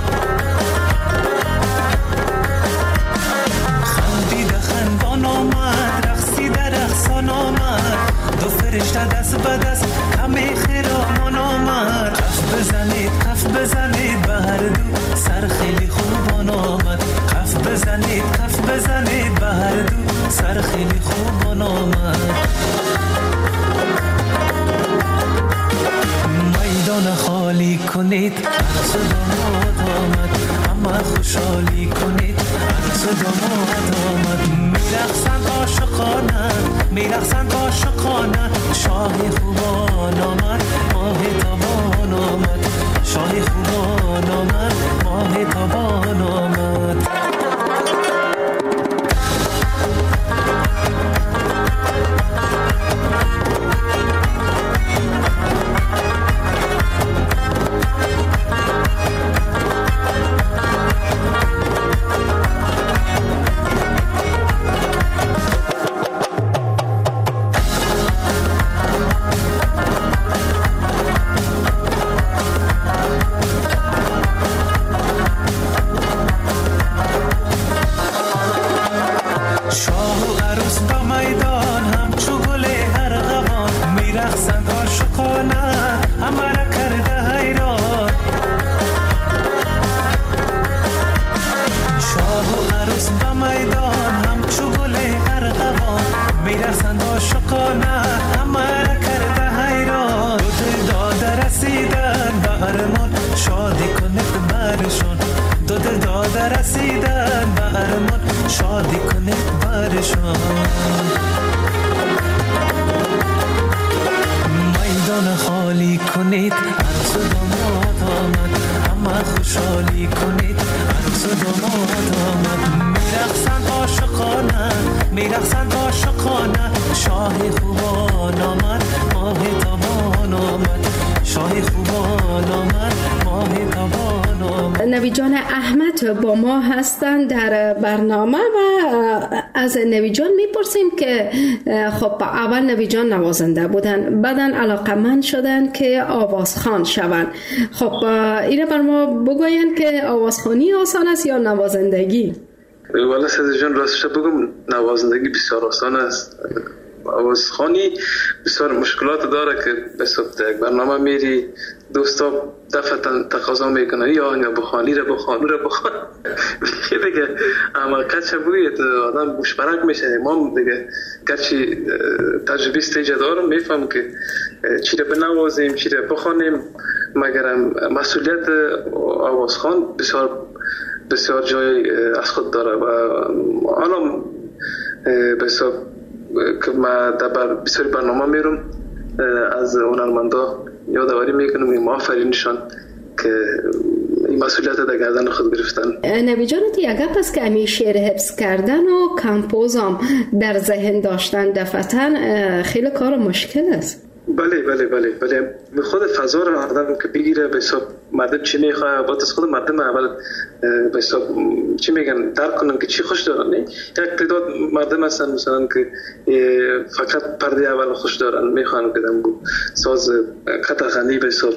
خندیده خندان آمد، رقصیده رقصان آمد، دو فرشته دست به دست کمی خرامان آمد. کف بزنید کف بزنید به هر دو، سر خیلی خوبان آمد. کف بزنید کف بزنید به هر دو، سر خیلی خوبان آمد. میدان خالی کنید عروس و داماد آمد، همه خوشحالی کنید عروس و داماد آمد. میرقصند عاشقانه میرقصند عاشقانه، شاه خوبان آمد ماه تابان آمد، شاه خوبان آمد ماه تابان آمد. عروس به میدان همچو گل ارغوان میرسند عاشقانه همه را کرده حیران دو دل داده رسیدن به ارمان شادی کنید برشان دو دل داده رسیدن به ارمان شادی کنید برشان میدان خالی کنید عروس و داماد آمد همه خوشحالی کنید عروس و داماد آمد میرقصند عاشقانه میرقصند عاشقانه شاه خوبان آمد ماه تابان آمد شاه خوبان آمد ماه تابان آمد. نوید جان احمد با ما هستند در برنامه و از نوید جان میپرسیم که خب اول نوید جان نوازنده بودن بعدن علاقمند شدن که آوازخوان شوند. خب اینه بر ما بگوین که آوازخوانی آسان است یا نوازندگی؟ والا سید جان راستش بگم نوازندگی بسیار آسان است. آوازخوانی بسیار مشکلات داره که به صورت یک برنامه میری دوستا دفعتا تقاضا میکنه یا آهنگ بخوانی رو بخوان رو بخوان دیگه اما کچه بوید آدم مشبرک میشه. ما دیگه گرچه تجربه استیجه دارم میفهم که چی رو بنوازیم چی رو بخوانیم مگر مسئولیت آوازخوان بسیار بسیار جای از خود داره و الان بسیار که ما در بسیاری برنامه میرم از هنرمندا یادآوری میکنم این آفرینشان که این مسئولیت در گردن خود گرفتن. نوید جان یک گپ است که همین شعر حفظ کردن و کمپوزم در ذهن داشتن دفعتاً خیلی کار مشکل است. بله بله بله بله خود فضا رو آدم که بگیره به حساب مردم چی میخواه باید از خود مردم اول به حساب چی میگن درک کنن که چی خوش دارن. یک تعداد مردم هستن مثلا که فقط پرده اول خوش دارن میخوان که دم ساز قطعانی به حساب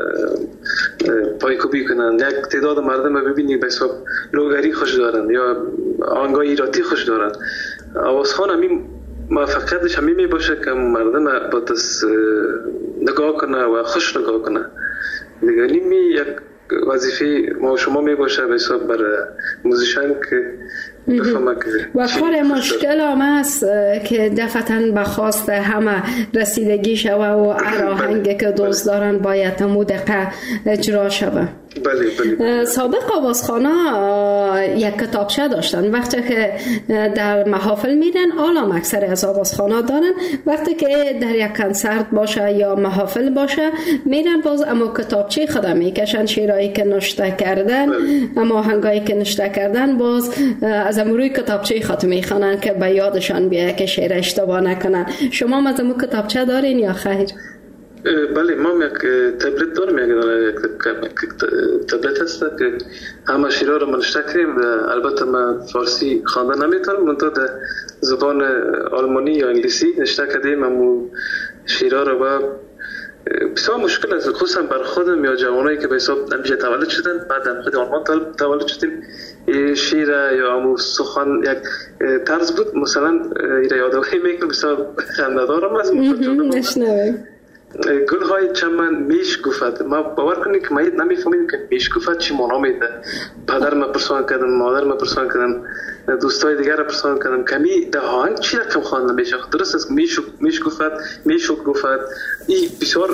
پایکوبی کنن. یک تعداد مردم رو ببینید به حساب لوگری خوش دارن یا آهنگای ایراتی خوش دارن. آوازخوان همین موفقیتش همین می باشه که مردم با دست نگاه کنه و خوش نگاه کنه. دیگه نیمی یک وظیفه ما شما می باشه به حساب برای موزیشن که بفهمه که و کار مشکل هم است که دفعتاً به خواست همه رسیدگی شوه و آهنگی که دوست دارن باید همون دقیقه اجرا شوه. بله بله. سابق آوازخوانا یک کتابچه داشتن وقتی که در محافل میرن آلام اکثر از آوازخوانا دارن وقتی که در یک کنسرت باشه یا محافل باشه میرن باز اما کتابچه خدا میکشن شعرهایی که نوشته کردن اما آهنگایی که نوشته کردن باز از امروی کتابچه خود میخوانن که به یادشان بیایه که شعر اشتباه نکنن. شما از امو کتابچه دارین یا خیر؟ بله ما یک تبلت دارم یک تبلت هست که همه شیرها رو منشته کریم. البته من فارسی خواندن نمیتونم منطقه در زبان آلمانی یا انگلیسی نشته کردیم همون شیرها رو و بسیار مشکل است خصوصا بر خودم یا جوانایی که به حساب نمیشه تولد شدن بعد خود آلمان تولد شدیم شیر یا همون سخن یک طرز بود مثلا ایره یادواری میکنم بسیار خنده‌دارم است نشنویم گل های چمن میش گفت. ما باور کنید که ما نمیفهمیم که میش گفت چی معنا میده. پدر ما پرسان کردم مادر ما پرسان کردم دوستای دیگر را پرسان کردم کمی ده آهنگ چی رقم خواندن میشه. درست است میش میش گفت میش گفت این بسیار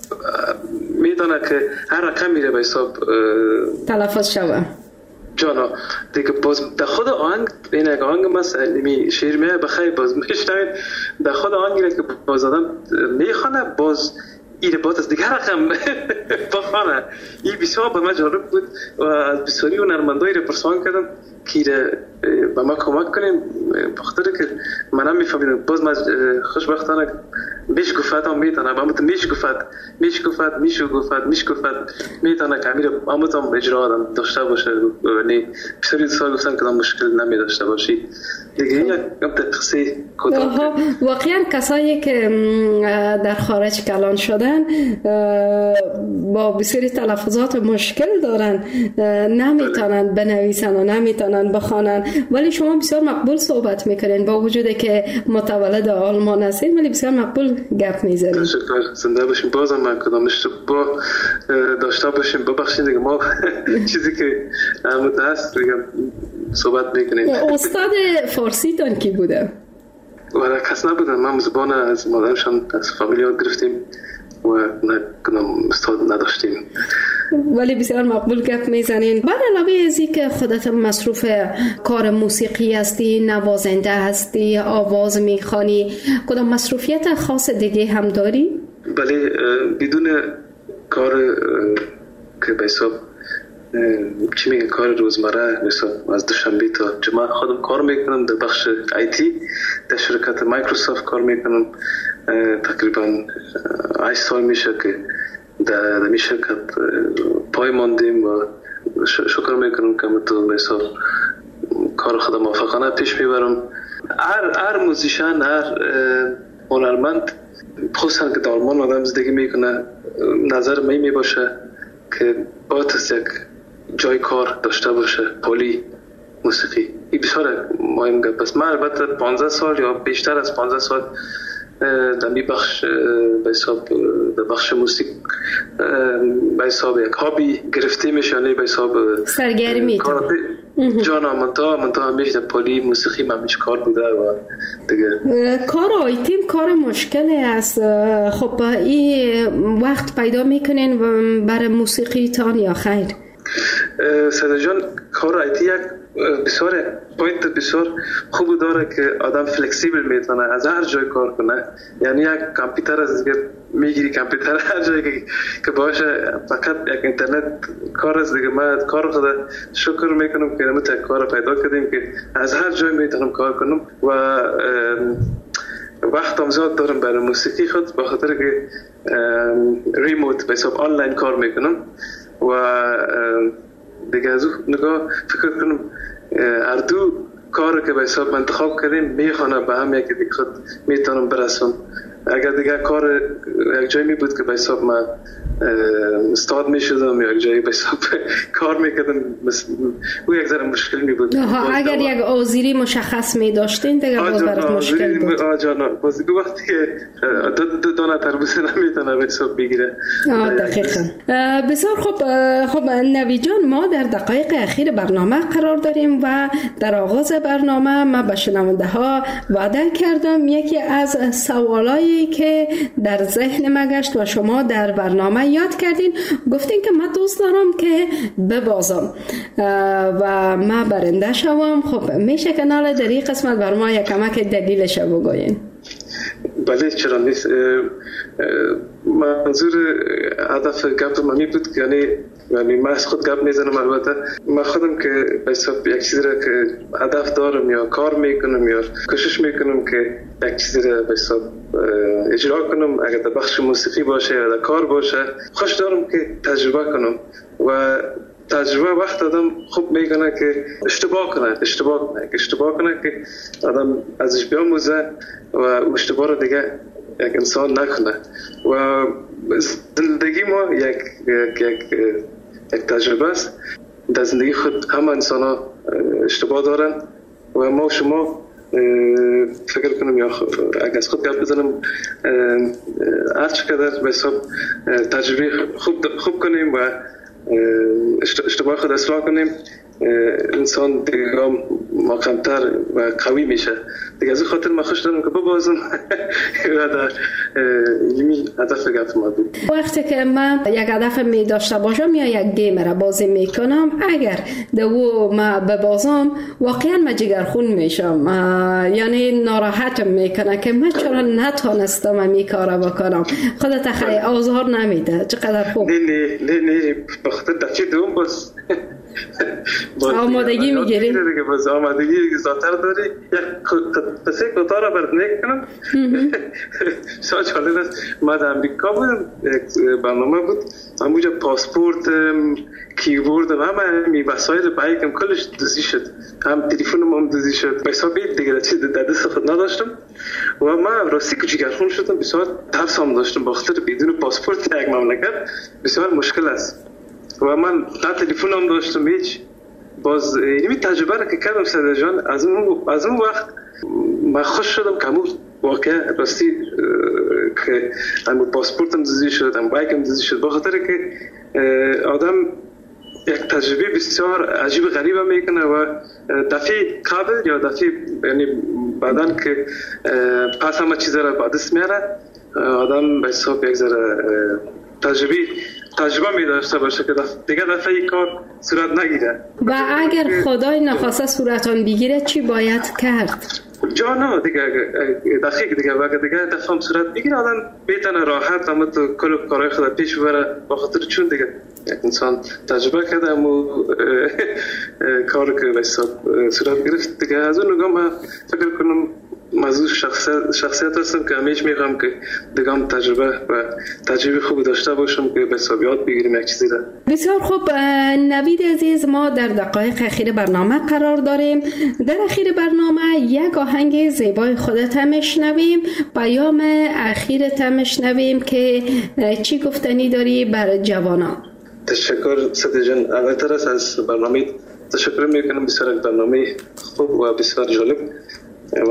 میدونه که هر رقم میره به حساب تلفظ شوه جانا دیگه باز در خود آهنگ این یک آهنگ مثلا می شعر میه بخیر باز میشنوید در خود آهنگی که باز آدم میخوانه باز این باز از دیگر رقم بخوانه. این بسیار به من جالب بود و از بسیاری هنرمندایی رو پرسان کردم که به ما کمک کنیم بخاطر که من هم میفهمیدم باز من خوشبختانه میش گفت هم میتونه اما میش گفت میش گفت میش گفت میش گفت میتونه که امیر اما هم اجرا آدم داشته باشه. نه بسیاری سال گفتن که مشکل نمی داشته باشی دیگه. یک قصه کوتاه واقعا کسایی که در خارج کلان شدن با بسیاری تلفظات مشکل دارن نمیتونن بنویسن و نمیتونن بتانن بخوانن، ولی شما بسیار مقبول صحبت میکنین با وجودی که متولد آلمان هستین، ولی بسیار مقبول گپ میزنین. تشکر، زنده باشین. بازم من کدام اشتباه داشته باشیم ببخشید دیگه، ما چیزی که عمود هست دیگه صحبت میکنیم. استاد فارسی تان کی بوده؟ ولی کس نبودن، من زبان از مادرشان از فامیلیات گرفتیم و نه کنم استاد نداشتیم، ولی بسیار مقبول گپ میزنین. بر علاوه از این که خودت مصروف کار موسیقی هستی، نوازنده هستی، آواز میخوانی، کدام مصروفیت خاص دیگه هم داری؟ بله، بدون کار که به حساب چی میگن کار روزمره، مثلا از دوشنبه تا جمعه خودم کار میکنم در بخش آیتی در شرکت مایکروسافت کار میکنم. تقریبا هشت سال میشه که در می شرکت پای ماندیم و شکر میکنم که تو مثلا کار خودم موفقانه پیش میبرم. هر هر موزیشن، هر هنرمند خصوصا که در آلمان آدم زندگی میکنه، نظر می می باشه که باید است یک جای کار داشته باشه، پولی موسیقی. این بسیار مهم گپ است. من البته پانزده سال یا بیشتر از پانزده سال در می بخش به حساب در بخش موسیقی به حساب یک هابی گرفته میشه، یعنی به حساب سرگرمی جانا منتا منتا همیشه پولی موسیقی من همیشه کار بوده و دیگه. کار آیتیم کار مشکلی است. خب این وقت پیدا میکنین برای موسیقی تان یا خیر؟ سیدا جان، کار آیتی یک بسیار پوینت بسیار خوب داره که آدم فلکسیبل میتونه از هر جای کار کنه. یعنی یک کامپیوتر از دیگه میگیری، کامپیوتر هر جایی که باشه، فقط یک اینترنت کار از دیگه. من کار خدا شکر میکنم که نمیتونه کار پیدا کردیم که از هر جای میتونم کار کنم و وقت هم زیاد دارم برای موسیقی خود، به خاطر که ریموت به حساب آنلاین کار میکنم و دیگه از اون نگاه فکر کنم هر دو کار که به حساب انتخاب کردیم میخوانه به هم یکی دیگه خود میتونم برسم. اگر دیگه کار یک جایی می بود که به حساب من استاد می شدم یا یک جایی به حساب کار میکردم، او یک ذره مشکل می بود. اگر یک آذری مشخص می داشتین دیگه باز برات مشکل بود. آه جانا، باز دو وقتی که دو دانه تربوز نمیتونه به حساب بگیره. دقیقا. بسیار خوب. خب نوید جان، ما در دقایق اخیر برنامه قرار داریم و در آغاز برنامه ما به شنونده ها وعده کردم یکی از سوالایی که در ذهن ما گشت و شما در برنامه یاد کردین، گفتین که من دوست دارم که ببازم و ما برنده شوم. خب میشه که ناله در این قسمت بر ما یک کمک دلیلش بگوین؟ بله، چرا نیست. منظور هدف گپ من می بود که یعنی یعنی من از خود گپ میزنم. البته من خودم که به حساب یک چیزی را که هدف دارم یا کار میکنم یا کوشش میکنم که یک چیزی را به حساب اجرا کنم، اگر در بخش موسیقی باشه یا در کار باشه، خوش دارم که تجربه کنم و تجربه وقت آدم خوب میکنه که اشتباه کنه اشتباه کنه اشتباه کنه که آدم ازش بیاموزه و اشتباه رو دیگه یک انسان نکنه. و زندگی ما یک یک یک یک تجربه است. در زندگی خود همه انسان ها اشتباه دارن و ما شما فکر کنم یا اگر از خود گپ بزنم هر چقدر به حساب تجربه خوب خوب کنیم و اشتباه خود اصلاح کنیم، انسان دیگه محکم‌تر و قوی میشه دیگه. از این خاطر من خوش دارم که ببازم و در یمی هدف گفت ما بود. وقتی که من یک هدف می داشته باشم یا یک گیم را بازی میکنم، اگر دو ما ببازم واقعا من جگرخون میشم، یعنی ناراحتم میکنه که من چرا نتونستم این کارا بکنم. خودت خیلی آزار نمیده. چقدر خوب. نه نه نه نه بخاطر دفعه دوم باز آمادگی میگیری دیگه، باز آمادگی زیادتر داری. یک پسه کوتاه را برات نکنم. شاید جالب است. من در امریکا بودم، یک برنامه بود، همونجا پاسپورت، کیبورد و همه می وسایل بایکم کلش دزدی شد، هم تلفنم هم دزدی شد. به حساب دیگه چیز در دست خود نداشتم و من راستی که جگرخون شدم. بسیار ترس هم داشتم، بخاطر بدون پاسپورت یک مملکت بسیار مشکل است و من نه تلفن هم داشتم هیچ باز این تجربه را که کردم سعید جان، از اون از اون وقت من خوش شدم که همون واقعا راستی که همون پاسپورتم دزدی شد، هم بایکم دزدی شد، به خاطر که آدم یک تجربه بسیار عجیب غریبه میکنه و دفعه قبل یا دفعه یعنی بعدن که پس همه چیز را به دست میاره، آدم به حساب یک ذره تجربه تجربه می داشته باشه که دیگه دفعه این کار صورت نگیره. و اگر خدای نخواسته صورتان بگیره چی باید کرد؟ جانا دیگه دقیق دیگه وقت دیگه دفعه هم صورت بگیره آدم بیتنه راحت اما تو کل کارهای خود پیش ببره، بخاطر چون دیگه یک انسان تجربه کرده و کار که به حساب صورت گرفت دیگه. از اون نگاه من فکر کنم موضوع شخصیت شخصیت هستم که همیشه میخوام که دیگه هم تجربه و تجربه خوب داشته باشم که به حساب یاد بگیریم یک چیزی را. بسیار خوب نوید عزیز، ما در دقایق اخیر برنامه قرار داریم. در اخیر برنامه یک آهنگ زیبای خودت میشنویم، پیام اخیرت میشنویم که چی گفتنی داری بر جوانان. تشکر سعید جان، اولتر از برنامه تشکر میکنم، بسیار برنامه خوب و بسیار جالب و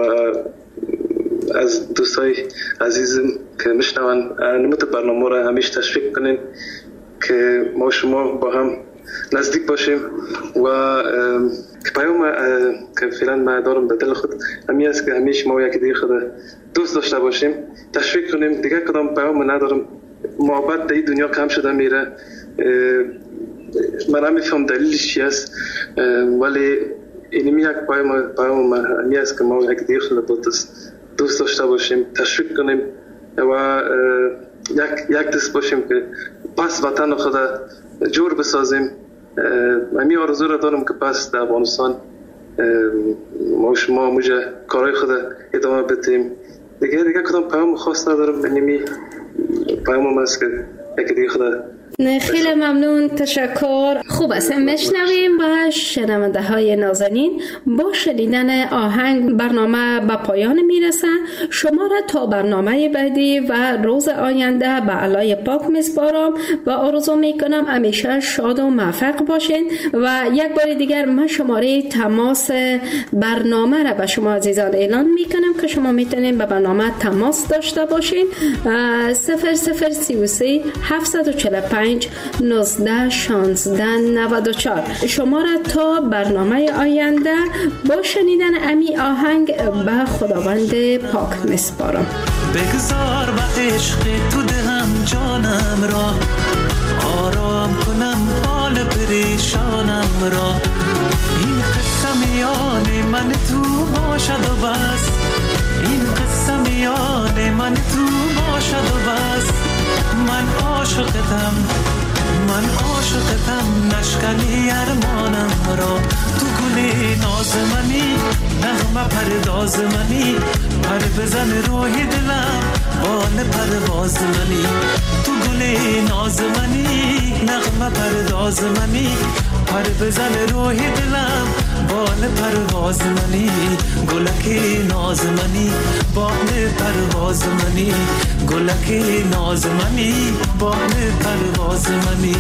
از دوستای عزیزم که میشنون نموت برنامه را همیشه تشویق کنین که ما شما با هم نزدیک باشیم و که پیام که فعلا ما دارم به دل خود همین است که همیشه ما یکی دیگه خود دوست داشته باشیم، تشویق کنیم. دیگه کدام پیام ندارم، محبت در این دنیا کم شده میره، من نمیفهم دلیلش چی است، ولی اینمی یک پیام پیام همی است که ما یک دیگه خود دوست داشته باشیم، تشویق کنیم و یک یک دست باشیم که پس وطن خود جور بسازیم. همی آرزو را دارم که پس در افغانستان ما شما موجه کارهای خود ادامه بدیم. دیگه دیگه کدام پیام خاص ندارم، اینمی پیام است که یک دیگه خود. خیلی ممنون، تشکر. خوب است، میشنویم با شنونده های نازنین. با شنیدن آهنگ برنامه به پایان میرسه. شما را تا برنامه بعدی و روز آینده به علای پاک میسپارم و آرزو میکنم همیشه شاد و موفق باشین و یک بار دیگر من شماره تماس برنامه را به شما عزیزان اعلان میکنم که شما میتونین به برنامه تماس داشته باشین. صفر صفر سی و سه هفتصد و چهل و پنج نوزده شانزده نود و چهار. شما را تا برنامه آینده با شنیدن امی آهنگ به خداوند پاک میسپارم. بگذار به عشق تو دهم جانم را، آرام کنم حال پریشانم را. این قصه میان من تو باشد و بس، این قصه میان من تو باشد و بس. من عاشقتم، من عاشقتم، نشکنی ارمانم را. تو گلی ناز منی، نغمه پرداز منی، پر بزن روی دلم بال پرواز منی. تو گلی ناز منی، نغمه پرداز منی، پر بزن روی دلم بال پرواز منی. گلکی ناز منی، بال پرواز منی، گلکی ناز منی، بال پرواز منی.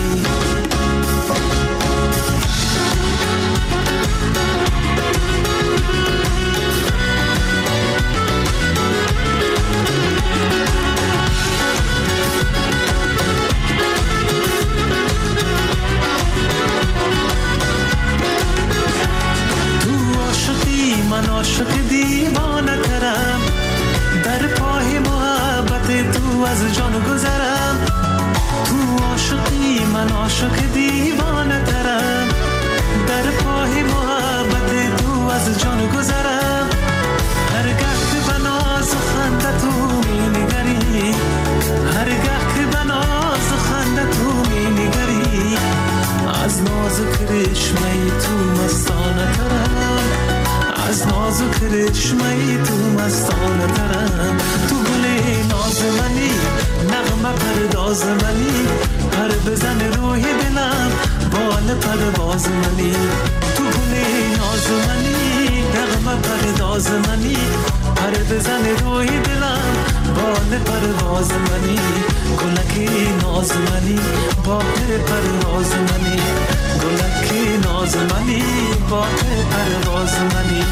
من عاشق دیوانه ترم، در پای محبت تو از جان گذرم. تو عاشقی من عاشق دیوانه ترم، در پای محبت تو از جان گذرم. هر گه که به ناز و خنده تو می نگری، هر گه که به ناز و خنده تو می نگری، از ناز و کرشمه تو مستانه ترم، از ناز و کرشمه تو مستانه ترم. تو گلی ناز منی، نغمه پرداز منی، پر بزن روی دلم بال پرواز منی. تو گلی ناز منی، نغمه پرداز منی، پر بزن روی دلم بال پرواز منی گلکی ناز منی بال پرواز منی گلکی ناز منی بال پرواز منی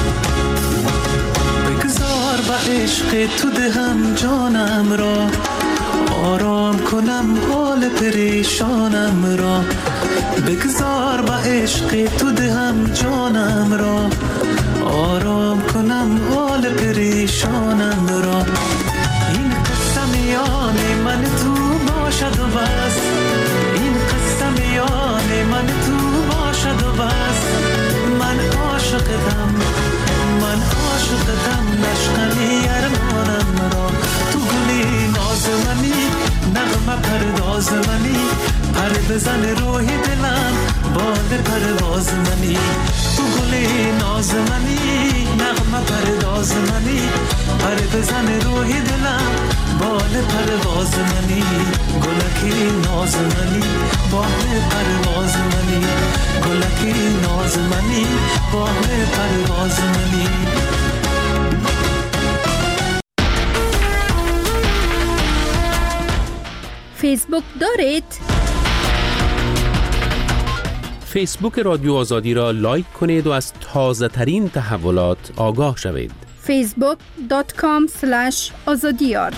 بگذار با عشق تو دهم جانم را آرام کنم حال پریشانم را بگذار با عشق تو دهم جانم را آرام کنم حال پریشانم را این قصه میان من تو باشد و بس این قصه میان من تو باشد و بس من عاشقتم من عاشقتم نشکنی ارمانم را تو گلی ناز منی نغمه پرداز منی پر بزن روحی دلم بال پرواز منی تو گلی ناز منی نغمه پرداز منی پر بزن روحی دلم بال پرواز منی گلکی ناز منی بال پرواز منی گلکی ناز منی بال پرواز منی فیسبوک دارید؟ فیسبوک رادیو آزادی را لایک کنید و از تازه ترین تحولات آگاه شوید. فیسبوک دات کام اسلش آزادیار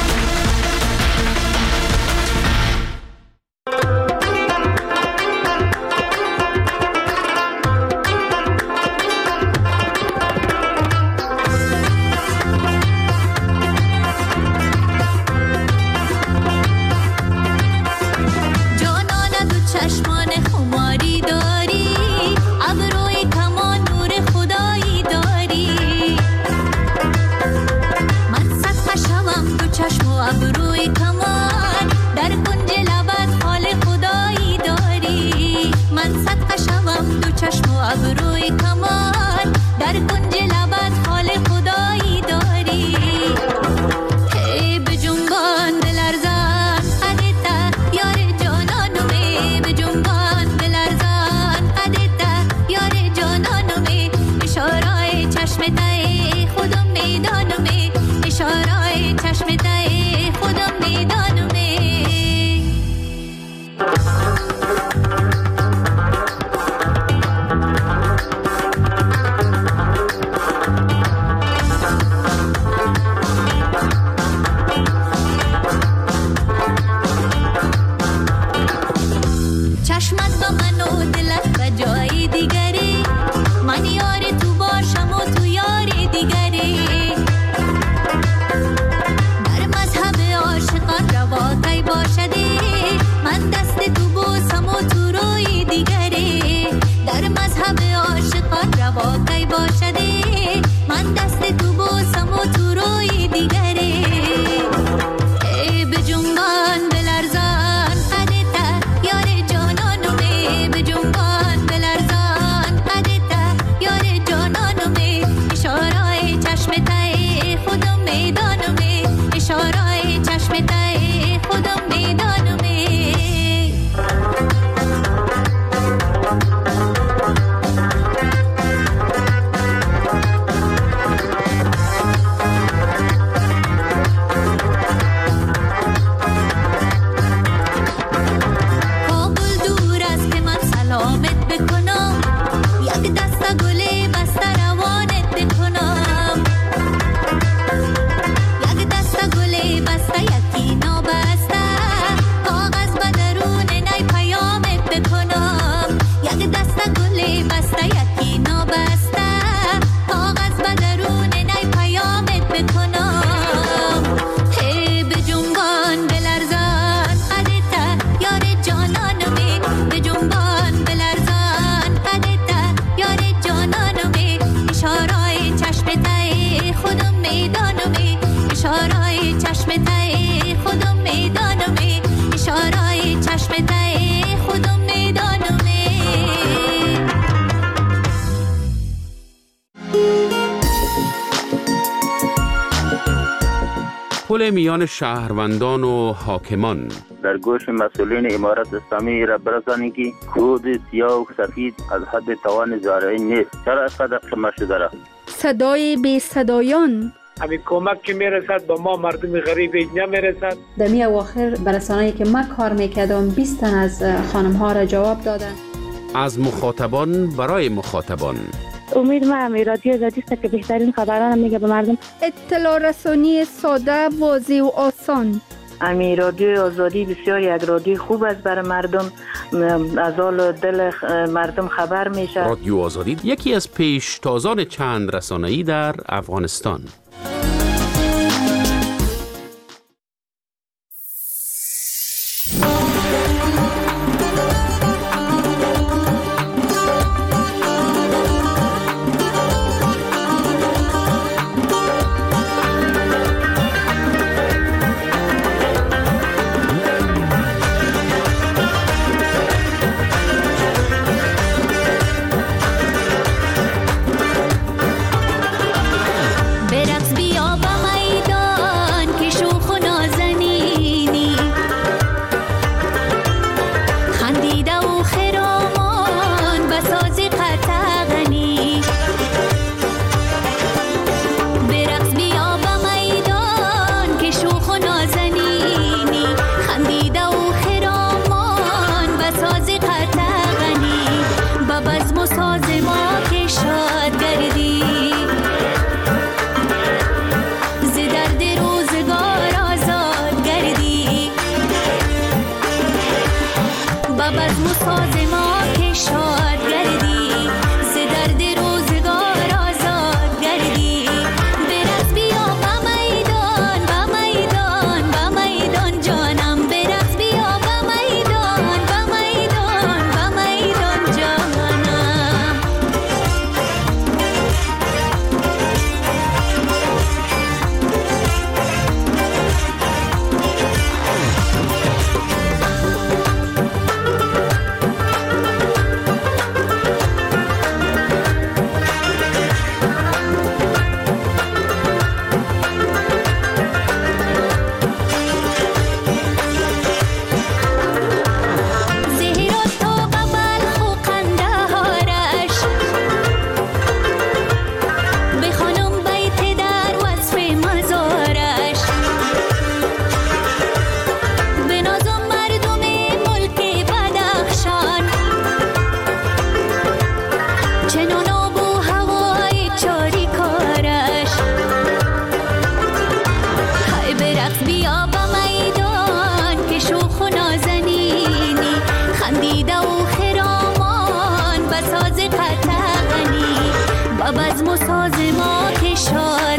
پل میان شهروندان و حاکمان. در گوش مسئولین امارت اسلامی را برسانید که کود سیاه و سفید از حد توان زارعین نیست. چرا اینقدر شما شده را؟ صدای بی صدایان همین کمک که میرسد به ما مردم غریب هیچ نمیرسد. در می اواخر برسانه‌ای که ما کار میکردم بیست تن از خانم ها را جواب دادن. از مخاطبان برای مخاطبان. امید ما هم رادیو آزادی است که بهترین خبران میگه به مردم. اطلاع رسانی ساده، واضح و آسان. امی رادیو آزادی بسیار یک رادیو خوب است برای مردم، از حال دل مردم خبر میشه. رادیو آزادی یکی از پیشتازان چند رسانه‌ای در افغانستان. بزم و ساز ما که شاد